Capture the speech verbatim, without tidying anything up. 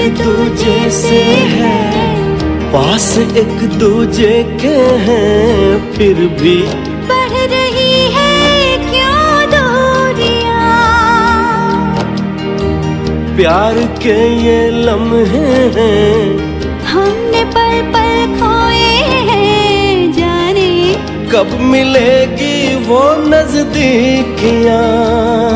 दूजे से है, पास एक दूजे के हैं, फिर भी बढ़ रही है क्यों दूरियां। प्यार के ये लम्हे हैं, हमने पल पल खोए हैं, जाने कब मिलेगी वो नजदीकियां।